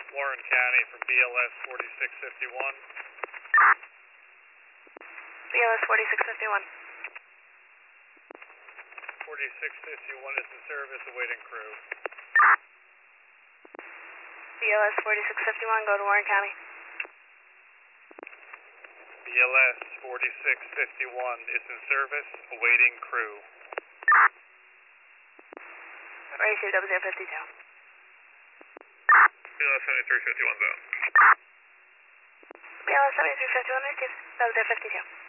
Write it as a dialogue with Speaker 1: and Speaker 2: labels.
Speaker 1: Warren County from BLS 4651.
Speaker 2: BLS 4651.
Speaker 1: 4651 is in service, awaiting crew.
Speaker 2: BLS 4651, go to Warren County.
Speaker 1: BLS 4651 is in service, awaiting crew.
Speaker 2: Ratio 0052.
Speaker 1: BLS 7351 zone.
Speaker 2: BLS 7351, received 0052.